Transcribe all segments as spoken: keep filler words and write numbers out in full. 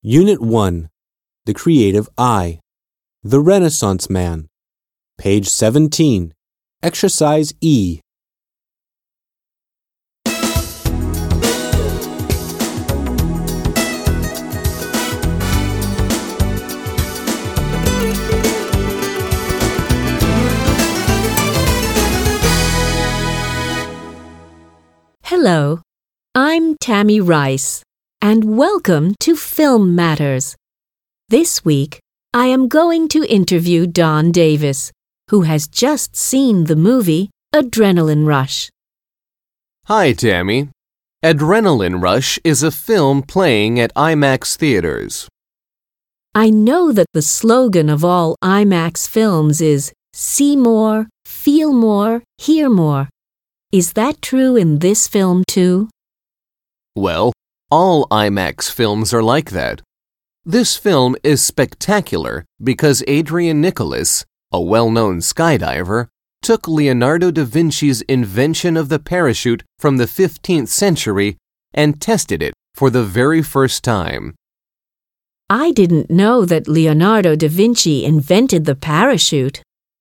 Unit one. The Creative Eye. The Renaissance Man. Page seventeen. Exercise E. Hello, I'm Tammy Rice, and welcome to Film Matters. This week, I am going to interview Don Davis, who has just seen the movie Adrenaline Rush. Hi, Tammy. Adrenaline Rush is a film playing at IMAX theaters. I know that the slogan of all IMAX films is See More, Feel More, Hear More. Is that true in this film too? Well, all IMAX films are like that. This film is spectacular because Adrian Nicholas, a well-known skydiver, took Leonardo da Vinci's invention of the parachute from the fifteenth century and tested it for the very first time. I didn't know that Leonardo da Vinci invented the parachute.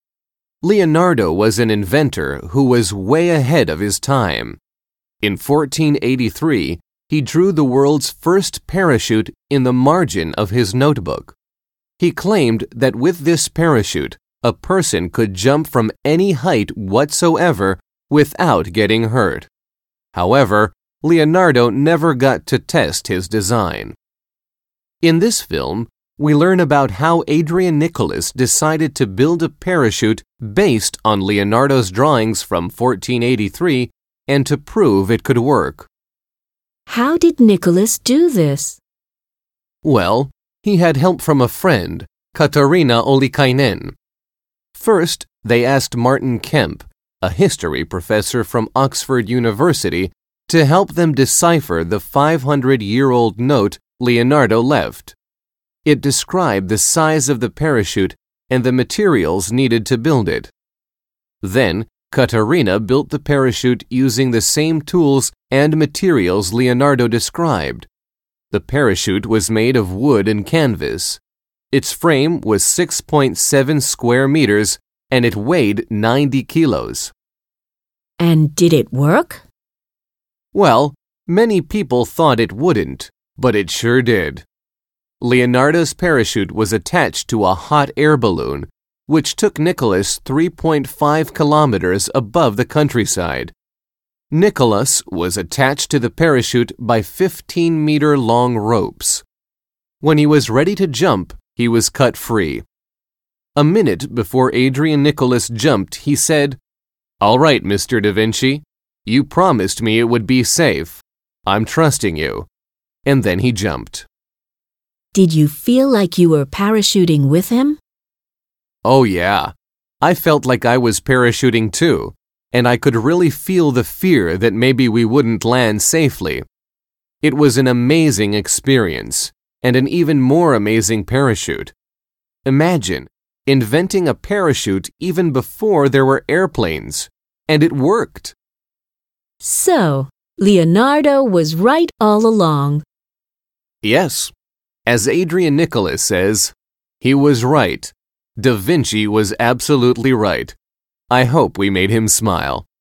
Leonardo was an inventor who was way ahead of his time. In fourteen eighty-three, he drew the world's first parachute in the margin of his notebook. He claimed that with this parachute, a person could jump from any height whatsoever without getting hurt. However, Leonardo never got to test his design. In this film, we learn about how Adrian Nicholas decided to build a parachute based on Leonardo's drawings from fourteen eighty-three and to prove it could work. How did Nicholas do this? Well, he had help from a friend, Katarina Ollikainen. First, they asked Martin Kemp, a history professor from Oxford University, to help them decipher the five hundred year old note Leonardo left. It described the size of the parachute and the materials needed to build it. Then, Katarina built the parachute using the same tools and materials Leonardo described. The parachute was made of wood and canvas. Its frame was six point seven square meters and it weighed ninety kilos. And did it work? Well, many people thought it wouldn't, but it sure did. Leonardo's parachute was attached to a hot air balloon, which took Nicholas three point five kilometers above the countryside. Nicholas was attached to the parachute by fifteen meter long ropes. When he was ready to jump, he was cut free. A minute before Adrian Nicholas jumped, he said, "All right, Mister Da Vinci, you promised me it would be safe. I'm trusting you." And then he jumped. Did you feel like you were parachuting with him? Oh yeah, I felt like I was parachuting too, and I could really feel the fear that maybe we wouldn't land safely. It was an amazing experience, and an even more amazing parachute. Imagine inventing a parachute even before there were airplanes, and it worked. So, Leonardo was right all along. Yes. As Adrian Nicholas says, he was right. Da Vinci was absolutely right. I hope we made him smile.